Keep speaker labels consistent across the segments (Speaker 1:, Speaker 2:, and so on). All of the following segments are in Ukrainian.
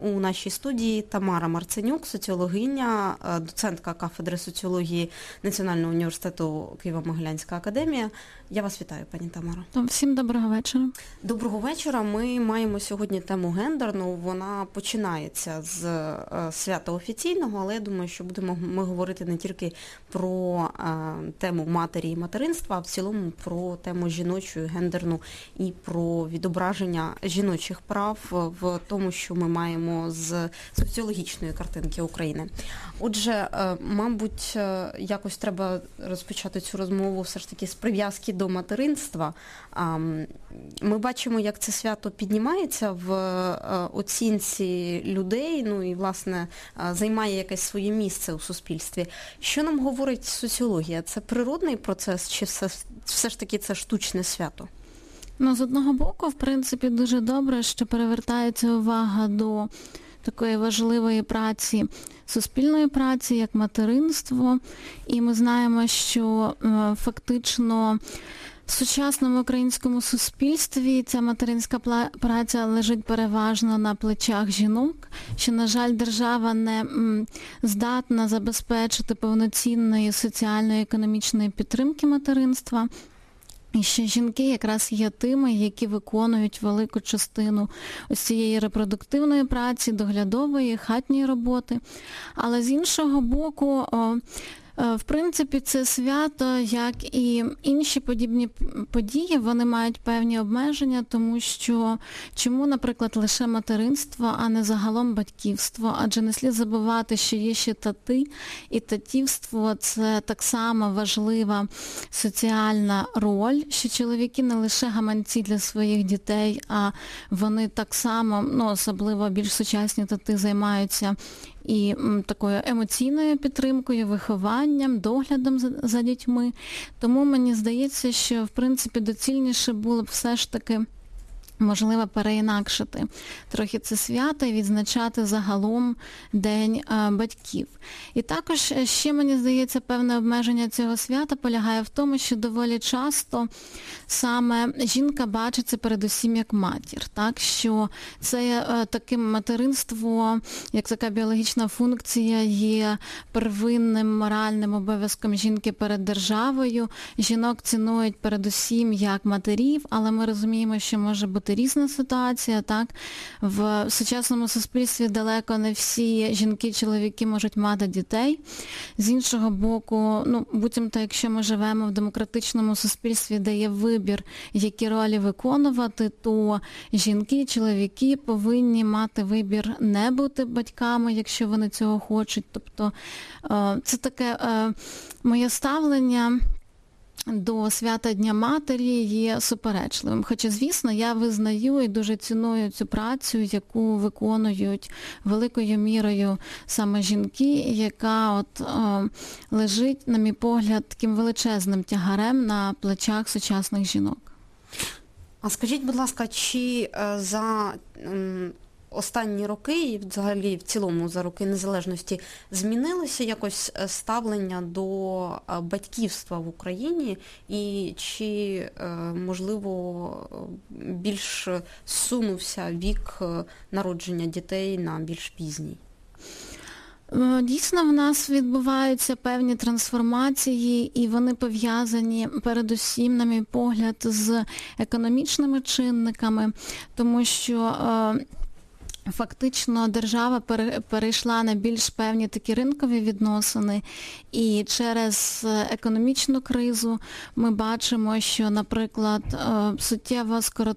Speaker 1: У нашій студії Тамара Марценюк, соціологиня, доцентка кафедри соціології Національного університету Києво-Могилянська академія. Я вас вітаю, пані Тамаро.
Speaker 2: Всім доброго вечора.
Speaker 1: Доброго вечора. Ми маємо сьогодні тему гендерну. Вона починається з свята офіційного, але я думаю, що будемо ми говорити не тільки про тему матері і материнства, а в цілому про тему жіночу, гендерну і про відображення жіночих прав в тому, що ми маємо з соціологічної картинки України. Отже, мабуть, якось треба розпочати цю розмову все ж таки з прив'язки до материнства. Ми бачимо, як це свято піднімається в оцінці людей, ну і, власне, займає якесь своє місце у суспільстві. Що нам говорить соціологія? Це природний процес чи все ж таки це штучне свято?
Speaker 2: Ну, з одного боку, в принципі, дуже добре, що перевертається увага до такої важливої праці, суспільної праці, як материнство. І ми знаємо, що фактично в сучасному українському суспільстві ця материнська праця лежить переважно на плечах жінок, що, на жаль, держава не здатна забезпечити повноцінної соціальної економічної підтримки материнства. І що жінки якраз є тими, які виконують велику частину ось цієї репродуктивної праці, доглядової, хатньої роботи. Але з іншого боку, в принципі, це свято, як і інші подібні події, вони мають певні обмеження, тому що чому, наприклад, лише материнство, а не загалом батьківство? Адже не слід забувати, що є ще тати, і татівство – це так само важлива соціальна роль, що чоловіки не лише гаманці для своїх дітей, а вони так само, ну, особливо більш сучасні тати, займаються і такою емоційною підтримкою, вихованням, доглядом за дітьми. Тому мені здається, що, в принципі, доцільніше було б все ж таки можливо переінакшити трохи це свято і відзначати загалом День батьків. І також ще, мені здається, певне обмеження цього свята полягає в тому, що доволі часто саме жінка бачиться передусім як матір, так? Що це таке материнство, як така біологічна функція, є первинним моральним обов'язком жінки перед державою. Жінок цінують передусім як матерів, але ми розуміємо, що може бути різна ситуація, так? В сучасному суспільстві далеко не всі жінки-чоловіки можуть мати дітей. З іншого боку, ну, буцімто, якщо ми живемо в демократичному суспільстві, де є вибір, які ролі виконувати, то жінки, чоловіки повинні мати вибір не бути батьками, якщо вони цього хочуть. Тобто це таке моє ставлення до свята Дня Матері є суперечливим. Хоча, звісно, я визнаю і дуже ціную цю працю, яку виконують великою мірою саме жінки, яка лежить, на мій погляд, таким величезним тягарем на плечах сучасних жінок.
Speaker 1: А скажіть, будь ласка, чи за останні роки і взагалі в цілому за роки незалежності змінилося якось ставлення до батьківства в Україні і чи, можливо, більш зсунувся вік народження дітей на більш пізній?
Speaker 2: Дійсно, в нас відбуваються певні трансформації, і вони пов'язані передусім, на мій погляд, з економічними чинниками, тому що фактично держава перейшла на більш певні такі ринкові відносини, і через економічну кризу ми бачимо, що, наприклад, суттєво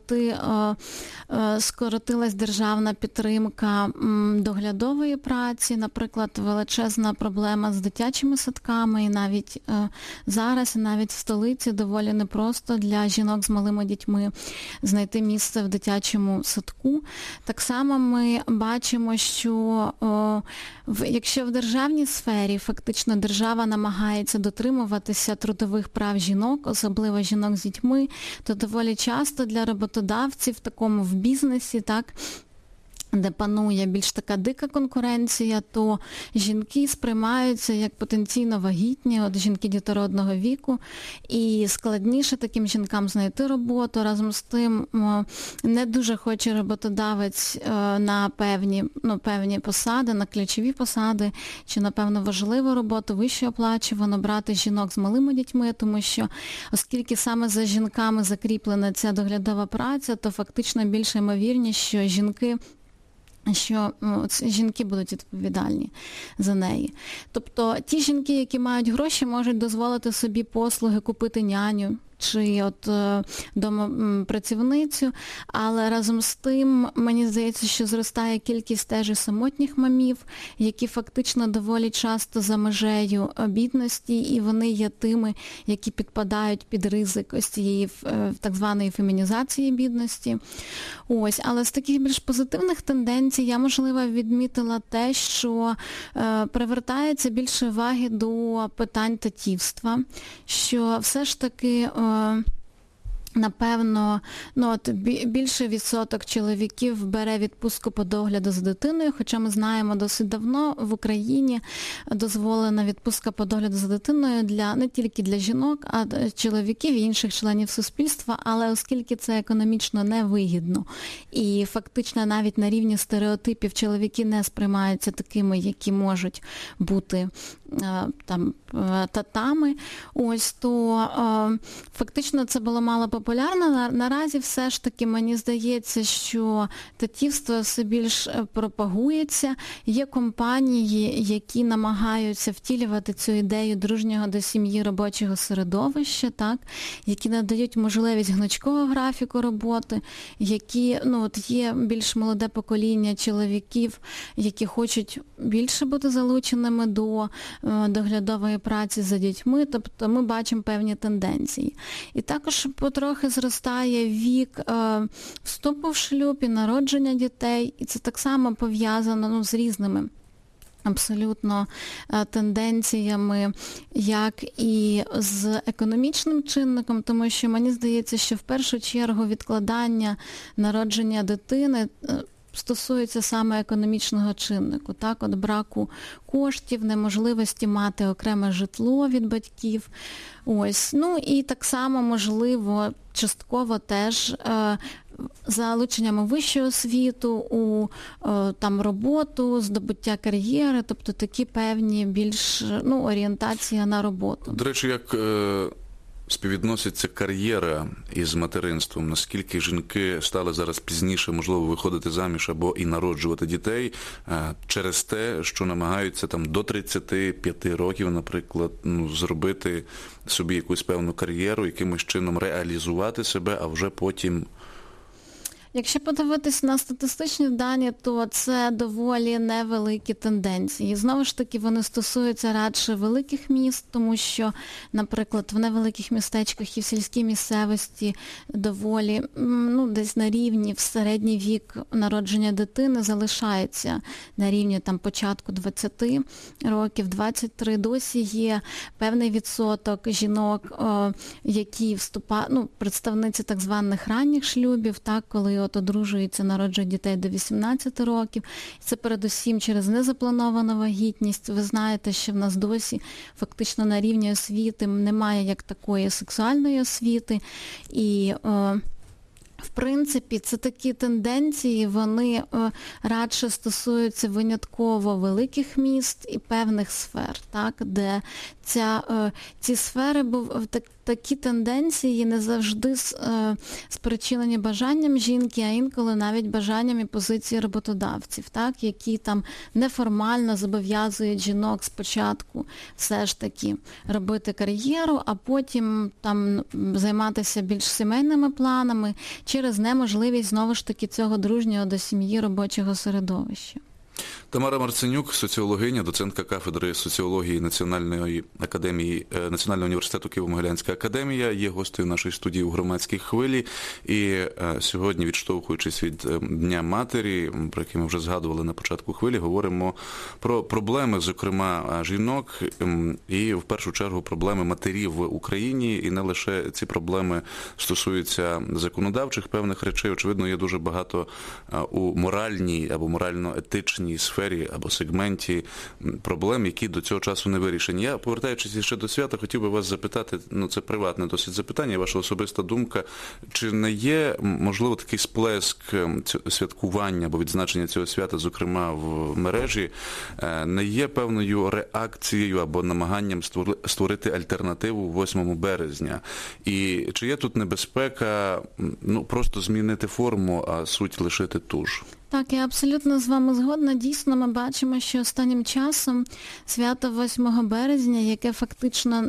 Speaker 2: скоротилась державна підтримка доглядової праці, наприклад, величезна проблема з дитячими садками, і навіть зараз, і навіть в столиці доволі непросто для жінок з малими дітьми знайти місце в дитячому садку. Так само ми бачимо, що якщо в державній сфері фактично держава намагається дотримуватися трудових прав жінок, особливо жінок з дітьми, то доволі часто для роботодавців в такому в бізнесі, так, де панує більш така дика конкуренція, то жінки сприймаються як потенційно вагітні, от жінки дітородного віку, і складніше таким жінкам знайти роботу. Разом з тим не дуже хоче роботодавець на певні посади, на ключові посади, чи на певно важливу роботу, вище оплачувано брати жінок з малими дітьми, тому що оскільки саме за жінками закріплена ця доглядова праця, то фактично більш ймовірність, що жінки будуть відповідальні за неї. Тобто ті жінки, які мають гроші, можуть дозволити собі послуги купити няню чи домопрацівницю, але разом з тим, мені здається, що зростає кількість теж і самотніх мамів, які фактично доволі часто за межею бідності, і вони є тими, які підпадають під ризик ось цієї так званої фемінізації бідності. Але з таких більш позитивних тенденцій я, можливо, відмітила те, що привертається більше уваги до питань татівства, що все ж таки напевно, більший відсоток чоловіків бере відпустку по догляду за дитиною, хоча ми знаємо, досить давно в Україні дозволена відпустка по догляду за дитиною не тільки для жінок, а чоловіків і інших членів суспільства, але оскільки це економічно невигідно і фактично навіть на рівні стереотипів чоловіки не сприймаються такими, які можуть бути татами, то фактично це було мало популярно. Наразі все ж таки мені здається, що татівство все більш пропагується. Є компанії, які намагаються втілювати цю ідею дружнього до сім'ї робочого середовища, які надають можливість гнучкого графіку роботи, які, є більш молоде покоління чоловіків, які хочуть більше бути залученими до доглядової праці за дітьми, тобто ми бачимо певні тенденції. І також потрохи зростає вік вступу в шлюб і народження дітей, і це так само пов'язано з різними абсолютно тенденціями, як і з економічним чинником, тому що мені здається, що в першу чергу відкладання народження дитини стосується саме економічного чиннику, браку коштів, неможливості мати окреме житло від батьків. І так само, можливо, частково теж залученнями вищого освіту у роботу, здобуття кар'єри, тобто такі певні більш орієнтація на роботу.
Speaker 3: До речі, як співвідноситься кар'єра із материнством? Наскільки жінки стали зараз пізніше, можливо, виходити заміж або і народжувати дітей через те, що намагаються до 35 років, наприклад, зробити собі якусь певну кар'єру, якимось чином реалізувати себе, а вже потім...
Speaker 2: Якщо подивитись на статистичні дані, то це доволі невеликі тенденції. Знову ж таки, вони стосуються радше великих міст, тому що, наприклад, в невеликих містечках і в сільській місцевості доволі, десь на рівні в середній вік народження дитини залишається на рівні початку 20 років, 23. Досі є певний відсоток жінок, які вступають, представниці так званих ранніх шлюбів, коли одружуються, народжують дітей до 18 років. Це передусім через незаплановану вагітність. Ви знаєте, що в нас досі фактично на рівні освіти немає як такої сексуальної освіти. І в принципі, це такі тенденції, вони радше стосуються винятково великих міст і певних сфер, де ці сфери, такі тенденції не завжди спричинені бажанням жінки, а інколи навіть бажанням і позиції роботодавців, які неформально зобов'язують жінок спочатку все ж таки робити кар'єру, а потім займатися більш сімейними планами через неможливість, знову ж таки, цього дружнього до сім'ї робочого середовища.
Speaker 3: Тамара Марценюк, соціологиня, доцентка кафедри соціології Національного університету Києво-Могилянська академія, є гостею нашої студії у «Громадській хвилі». І сьогодні, відштовхуючись від Дня матері, про який ми вже згадували на початку хвилі, говоримо про проблеми, зокрема, жінок і, в першу чергу, проблеми матерів в Україні. І не лише ці проблеми стосуються законодавчих певних речей. Очевидно, є дуже багато у моральній або морально-етичній сфері або сегменті проблем, які до цього часу не вирішені. Я, повертаючись ще до свята, хотів би вас запитати, це приватне досить запитання, ваша особиста думка, чи не є, можливо, такий сплеск святкування або відзначення цього свята, зокрема в мережі, не є певною реакцією або намаганням створити альтернативу 8 березня? І чи є тут небезпека просто змінити форму, а суть лишити ту ж?
Speaker 2: Так, я абсолютно з вами згодна. Дійсно, ми бачимо, що останнім часом свято 8 березня, яке фактично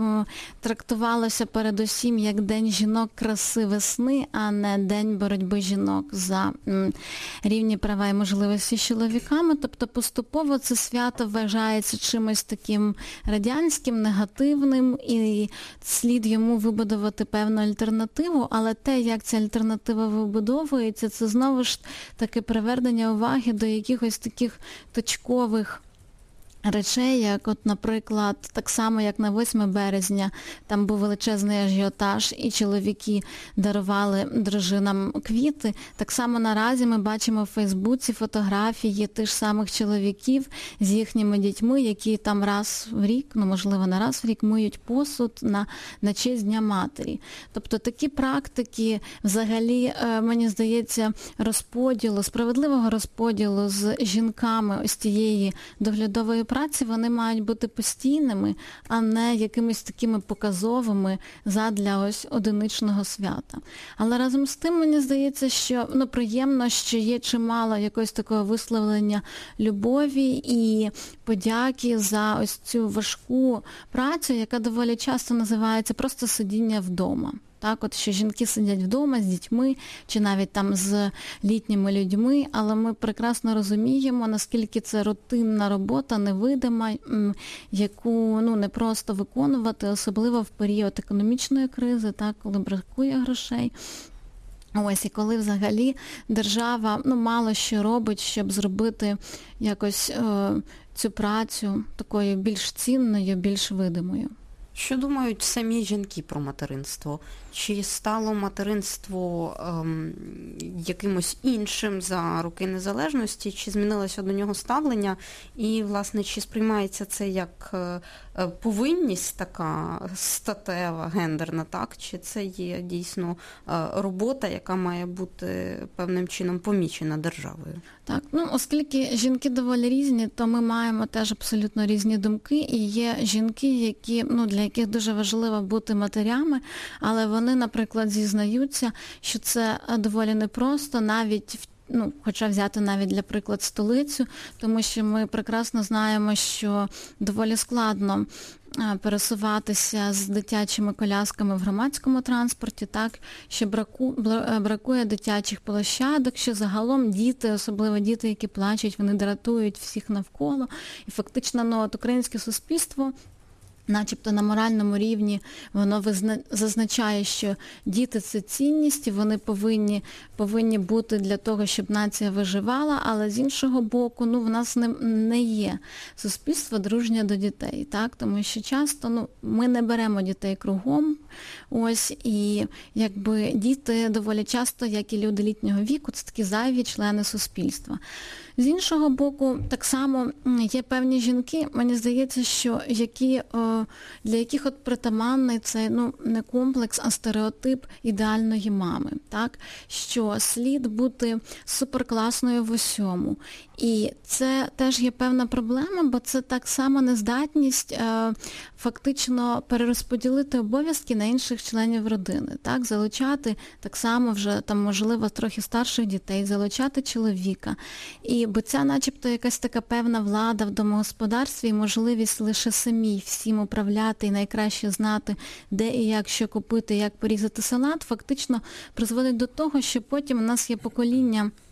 Speaker 2: трактувалося передусім як День жінок краси весни, а не День боротьби жінок за рівні права і можливості з чоловіками. Тобто поступово це свято вважається чимось таким радянським, негативним, і слід йому вибудувати певну альтернативу, але те, як ця альтернатива вибудовується, це знову ж таки привернення уваги до якихось таких точкових речей, як от, наприклад, так само, як на 8 березня, там був величезний ажіотаж, і чоловіки дарували дружинам квіти. Так само наразі ми бачимо в Фейсбуці фотографії тих самих чоловіків з їхніми дітьми, які там раз в рік, можливо, не раз в рік, миють посуд на честь Дня матері. Тобто такі практики, взагалі, мені здається, справедливого розподілу з жінками ось тієї доглядової праці, вони мають бути постійними, а не якимись такими показовими задля ось одиничного свята. Але разом з тим, мені здається, що приємно, що є чимало якогось такого висловлення любові і подяки за ось цю важку працю, яка доволі часто називається просто сидіння вдома. Так, от що жінки сидять вдома з дітьми, чи навіть там з літніми людьми, але ми прекрасно розуміємо, наскільки це рутинна робота, невидима, яку не просто виконувати, особливо в період економічної кризи, так, коли бракує грошей. Ось, і коли взагалі держава мало що робить, щоб зробити якось цю працю такою більш цінною, більш видимою.
Speaker 1: Що думають самі жінки про материнство? Чи стало материнство якимось іншим за роки незалежності, чи змінилося до нього ставлення, і, власне, чи сприймається це як повинність така статева, гендерна, так? Чи це є дійсно робота, яка має бути певним чином помічена державою?
Speaker 2: Так, оскільки жінки доволі різні, то ми маємо теж абсолютно різні думки, і є жінки, які, для яких дуже важливо бути матерями, але вони, наприклад, зізнаються, що це доволі непросто, навіть хоча взяти навіть для приклад столицю, тому що ми прекрасно знаємо, що доволі складно пересуватися з дитячими колясками в громадському транспорті, так, що бракує дитячих площадок, що загалом діти, особливо діти, які плачуть, вони дратують всіх навколо. І фактично, українське суспільство начебто на моральному рівні воно зазначає, що діти – це цінність, і вони повинні бути для того, щоб нація виживала, але з іншого боку, в нас не є суспільство дружнє до дітей, так? Тому що часто ми не беремо дітей кругом, ось, і якби діти доволі часто, як і люди літнього віку, це такі зайві члени суспільства. З іншого боку, так само є певні жінки, мені здається, що для яких от притаманний цей не комплекс, а стереотип ідеальної мами, так? Що слід бути суперкласною в усьому. І це теж є певна проблема, бо це так само нездатність фактично перерозподілити обов'язки на інших членів родини, так? Залучати так само вже, там, можливо, трохи старших дітей, залучати чоловіка. Бо ця начебто якась така певна влада в домогосподарстві і можливість лише самій всім управляти і найкраще знати, де і як що купити, як порізати салат, фактично призводить до того, що потім у нас є покоління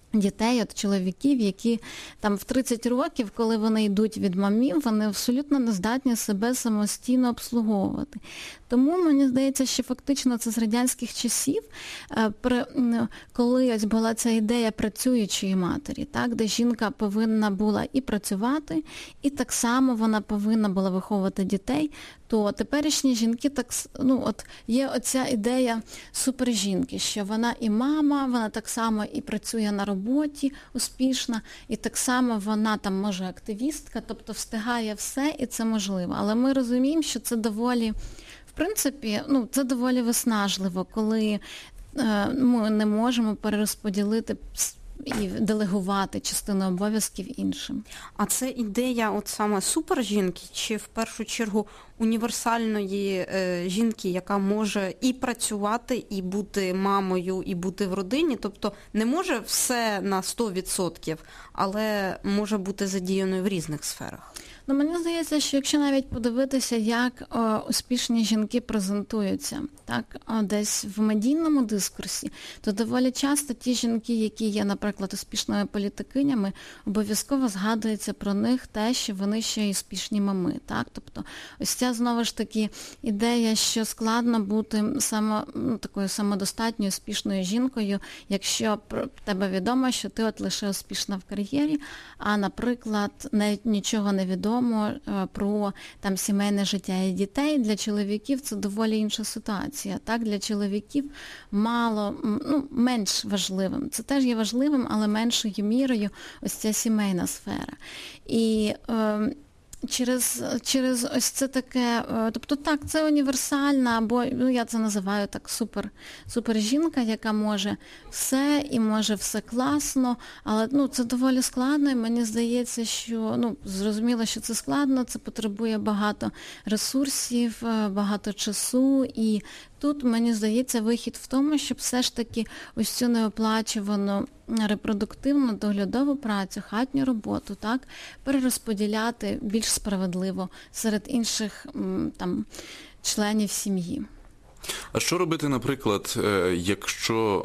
Speaker 2: дітей, от чоловіків, які там в 30 років, коли вони йдуть від мамів, вони абсолютно не здатні себе самостійно обслуговувати. Тому, мені здається, що фактично це з радянських часів, коли ось була ця ідея працюючої матері, так, де жінка повинна була і працювати, і так само вона повинна була виховувати дітей, то теперішні жінки, є оця ідея супержінки, що вона і мама, вона так само і працює на роботі успішна, і так само вона там може активістка, тобто встигає все, і це можливо. Але ми розуміємо, що це доволі, в принципі, це доволі виснажливо, коли ми не можемо перерозподілити і делегувати частину обов'язків іншим.
Speaker 1: А це ідея от саме супержінки, чи в першу чергу універсальної жінки, яка може і працювати, і бути мамою, і бути в родині, тобто не може все на 100%, але може бути задіяною в різних сферах?
Speaker 2: Мені здається, що якщо навіть подивитися, як успішні жінки презентуються, так, десь в медійному дискурсі, то доволі часто ті жінки, які є, наприклад, успішними політикинями, обов'язково згадується про них те, що вони ще й успішні мами. Так? Тобто ось ця, знову ж таки, ідея, що складно бути такою самодостатньою, успішною жінкою, якщо про тебе відомо, що ти от лише успішна в кар'єрі, а, наприклад, навіть нічого не відомо про там сімейне життя і дітей. Для чоловіків це доволі інша ситуація. Так? Для чоловіків менш важливим. Це теж є важливим, але меншою мірою ось ця сімейна сфера. І через ось це таке, тобто так, це універсальна, або я це називаю так супер жінка, яка може все і може все класно, але це доволі складно, і мені здається, що зрозуміло, що це складно, це потребує багато ресурсів, багато часу, і тут, мені здається, вихід в тому, щоб все ж таки ось цю неоплачувану репродуктивну, доглядову працю, хатню роботу, так, перерозподіляти більш справедливо серед інших членів сім'ї.
Speaker 3: А що робити, наприклад, якщо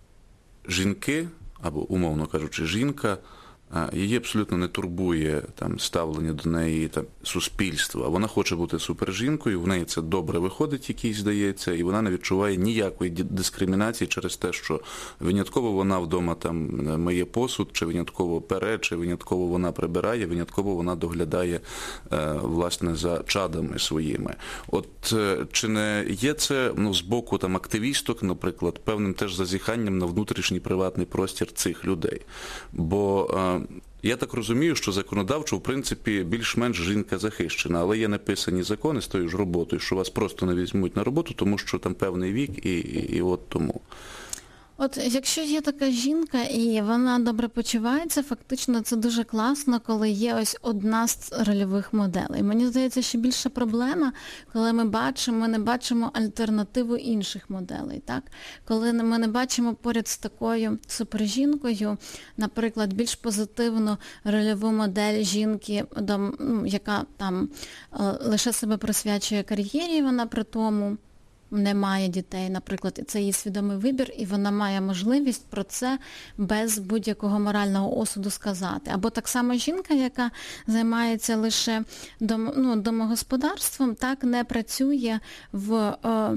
Speaker 3: жінки, або, умовно кажучи, жінка, її абсолютно не турбує ставлення до неї суспільства. Вона хоче бути супержінкою, в неї це добре виходить, якийсь, здається, і вона не відчуває ніякої дискримінації через те, що винятково вона вдома миє посуд, чи винятково пере, чи винятково вона прибирає, винятково вона доглядає, власне, за чадами своїми. От чи не є це з боку активісток, наприклад, певним теж зазіханням на внутрішній приватний простір цих людей? Бо я так розумію, що законодавчо, в принципі, більш-менш жінка захищена, але є написані закони з тою ж роботою, що вас просто не візьмуть на роботу, тому що там певний вік і от тому.
Speaker 2: От якщо є така жінка і вона добре почувається, фактично це дуже класно, коли є ось одна з рольових моделей. Мені здається, що більша проблема, коли ми не бачимо альтернативу інших моделей. Так? Коли ми не бачимо поряд з такою супержінкою, наприклад, більш позитивну рольову модель жінки, яка лише себе присвячує кар'єрі, вона при тому не має дітей, наприклад, і це її свідомий вибір, і вона має можливість про це без будь-якого морального осуду сказати. Або так само жінка, яка займається лише домогосподарством, так не працює в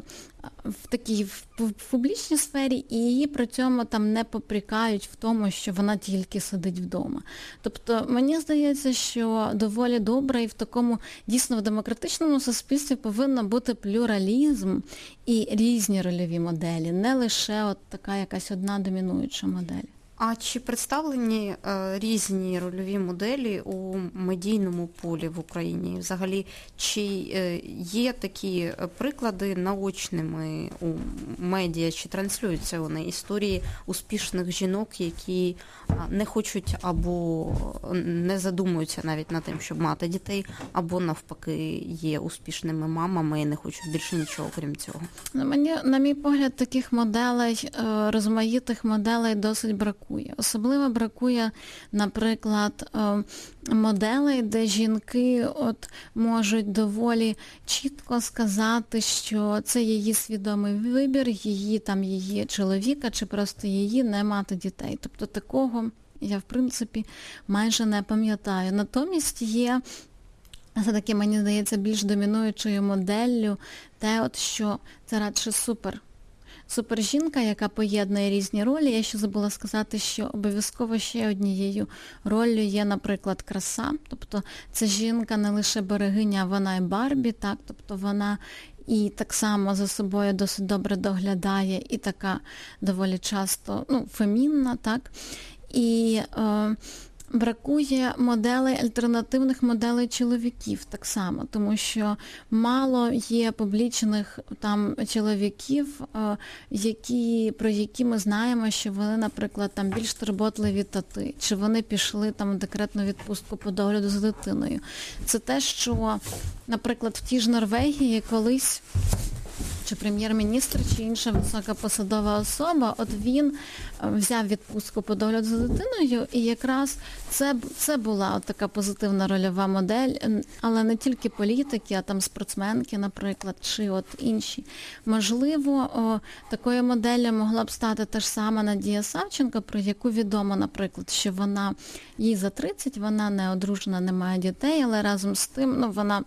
Speaker 2: такій в публічній сфері, і її при цьому не попрекають в тому, що вона тільки сидить вдома. Тобто, мені здається, що доволі добре і в такому, дійсно, в демократичному суспільстві повинен бути плюралізм і різні рольові моделі, не лише от така якась одна домінуюча модель.
Speaker 1: А чи представлені різні рольові моделі у медійному полі в Україні? Взагалі, чи є такі приклади наочними у медіа, чи транслюються вони історії успішних жінок, які не хочуть або не задумуються навіть над тим, щоб мати дітей, або навпаки є успішними мамами і не хочуть більше нічого, крім цього?
Speaker 2: На мій погляд, таких моделей, розмаїтих моделей досить бракує. бракує. Особливо бракує, наприклад, моделей, де жінки можуть доволі чітко сказати, що це її свідомий вибір, її чоловіка чи просто її не мати дітей. Тобто такого я, в принципі, майже не пам'ятаю. Натомість є, все-таки, мені здається, більш домінуючою моделлю те, що це радше супержінка, яка поєднує різні ролі. Я ще забула сказати, що обов'язково ще однією роллю є, наприклад, краса. Тобто це жінка не лише берегиня, вона і Барбі, так? Тобто вона і так само за собою досить добре доглядає, і така доволі часто, фемінна, так? І бракує альтернативних моделей чоловіків так само, тому що мало є публічних там чоловіків, про які ми знаємо, що вони, наприклад, там більш турботливі тати, чи вони пішли там в декретну відпустку по догляду за дитиною. Це те, що, наприклад, в тій ж Норвегії колись чи прем'єр-міністр, чи інша висока посадова особа, він взяв відпустку по догляду за дитиною, і якраз це була така позитивна рольова модель, але не тільки політики, а там спортсменки, наприклад, чи інші. Можливо, такою моделлю могла б стати та ж сама Надія Савченко, про яку відомо, наприклад, що їй за 30, вона не одружена, не має дітей, але разом з тим, вона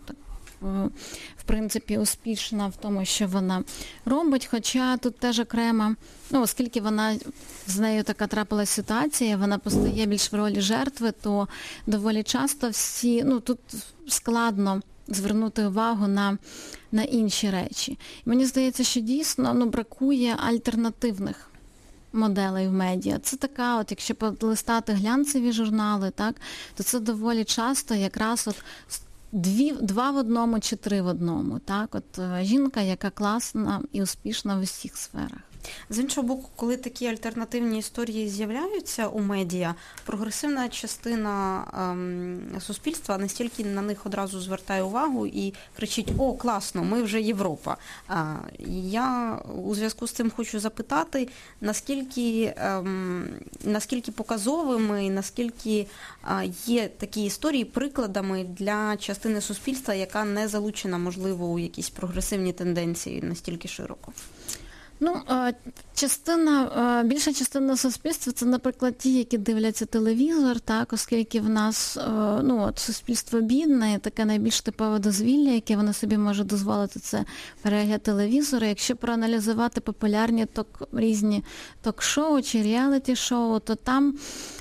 Speaker 2: в принципі, успішна в тому, що вона робить, хоча тут теж окремо, оскільки з нею така трапилась ситуація, вона постає більш в ролі жертви, то доволі часто тут складно звернути увагу на інші речі. Мені здається, що дійсно бракує альтернативних моделей в медіа. Це така, якщо полистати глянцеві журнали, так, то це доволі часто якраз два в одному чи три в одному. Так? Жінка, яка класна і успішна в усіх сферах.
Speaker 1: З іншого боку, коли такі альтернативні історії з'являються у медіа, прогресивна частина суспільства настільки на них одразу звертає увагу і кричить: «О, класно, ми вже Європа». Я у зв'язку з цим хочу запитати, наскільки показовими, наскільки є такі історії прикладами для частини суспільства, яка не залучена, можливо, у якісь прогресивні тенденції настільки широко?
Speaker 2: Більша частина суспільства – це, наприклад, ті, які дивляться телевізор, так, оскільки в нас суспільство бідне, таке найбільш типове дозвілля, яке воно собі може дозволити, це перегляд телевізора. Якщо проаналізувати популярні різні ток-шоу чи реаліті-шоу, то там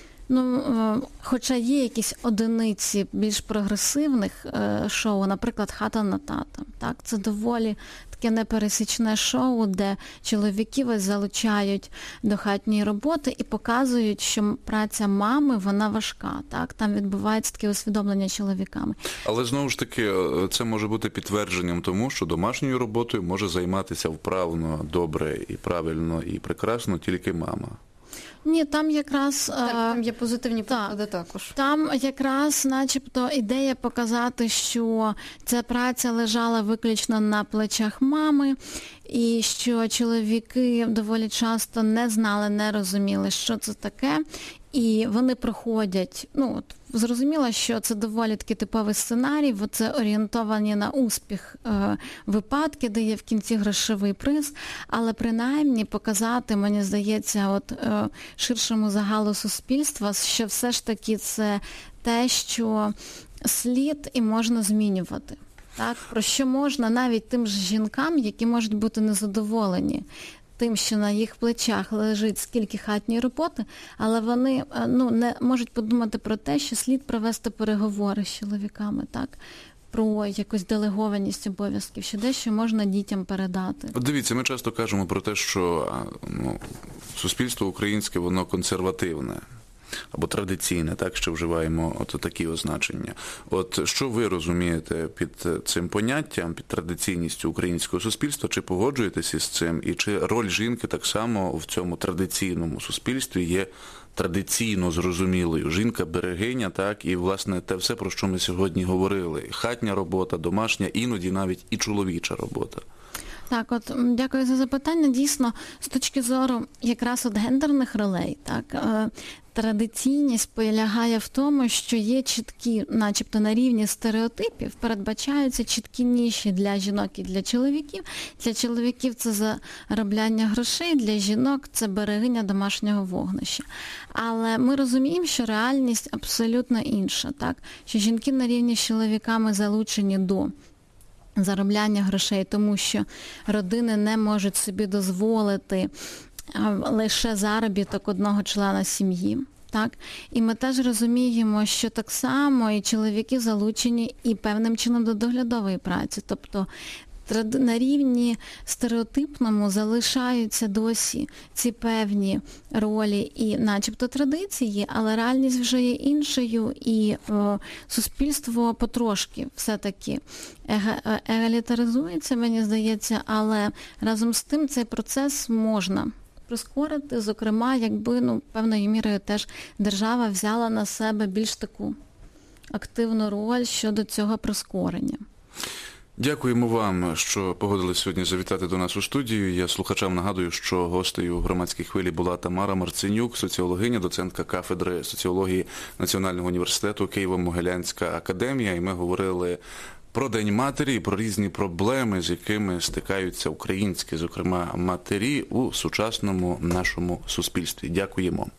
Speaker 2: хоча є якісь одиниці більш прогресивних шоу, наприклад, «Хата на тата». Так, це доволі таке непересічне шоу, де чоловіків залучають до хатньої роботи і показують, що праця мами, вона важка. Так, там відбувається таке усвідомлення чоловіками.
Speaker 3: Але знову ж таки, це може бути підтвердженням тому, що домашньою роботою може займатися вправно, добре і правильно і прекрасно тільки мама.
Speaker 2: Ні, там якраз...
Speaker 1: там є позитивні приклади також.
Speaker 2: Там якраз, начебто, ідея показати, що ця праця лежала виключно на плечах мами, і що чоловіки доволі часто не знали, не розуміли, що це таке, і вони проходять, зрозуміло, що це доволі такий типовий сценарій, бо це орієнтовані на успіх випадки, де є в кінці грошовий приз, але принаймні показати, мені здається, ширшому загалу суспільства, що все ж таки це те, що слід і можна змінювати. Так? Про що можна навіть тим ж жінкам, які можуть бути незадоволені тим, що на їх плечах лежить скільки хатньої роботи, але вони не можуть подумати про те, що слід провести переговори з чоловіками, так? Про якусь делегованість обов'язків, що дещо можна дітям передати.
Speaker 3: Дивіться, ми часто кажемо про те, що суспільство українське, воно консервативне. Або традиційне, так, що вживаємо такі означення. Що ви розумієте під цим поняттям, під традиційністю українського суспільства? Чи погоджуєтеся з цим? І чи роль жінки так само в цьому традиційному суспільстві є традиційно зрозумілою? Жінка берегиня, так, і, власне, те все, про що ми сьогодні говорили. Хатня робота, домашня, іноді навіть і чоловіча робота.
Speaker 2: Так, от дякую за запитання. Дійсно, з точки зору якраз от гендерних ролей, так, традиційність полягає в тому, що є чіткі, начебто на рівні стереотипів, передбачаються чіткі ніші для жінок і для чоловіків. Для чоловіків це заробляння грошей, для жінок це берегиня домашнього вогнища. Але ми розуміємо, що реальність абсолютно інша, так, що жінки на рівні з чоловіками залучені до заробляння грошей, тому що родини не можуть собі дозволити лише заробіток одного члена сім'ї. Так? І ми теж розуміємо, що так само і чоловіки залучені і певним чином до доглядової праці. Тобто на рівні стереотипному залишаються досі ці певні ролі і начебто традиції, але реальність вже є іншою, і суспільство потрошки все-таки егалітаризується, мені здається, але разом з тим цей процес можна прискорити, зокрема, якби, певною мірою теж держава взяла на себе більш таку активну роль щодо цього прискорення.
Speaker 3: Дякуємо вам, що погодились сьогодні завітати до нас у студію. Я слухачам нагадую, що гостею громадській хвилі була Тамара Марценюк, соціологиня, доцентка кафедри соціології Національного університету Києво-Могилянська академія. І ми говорили про День матері і про різні проблеми, з якими стикаються українські, зокрема, матері у сучасному нашому суспільстві. Дякуємо.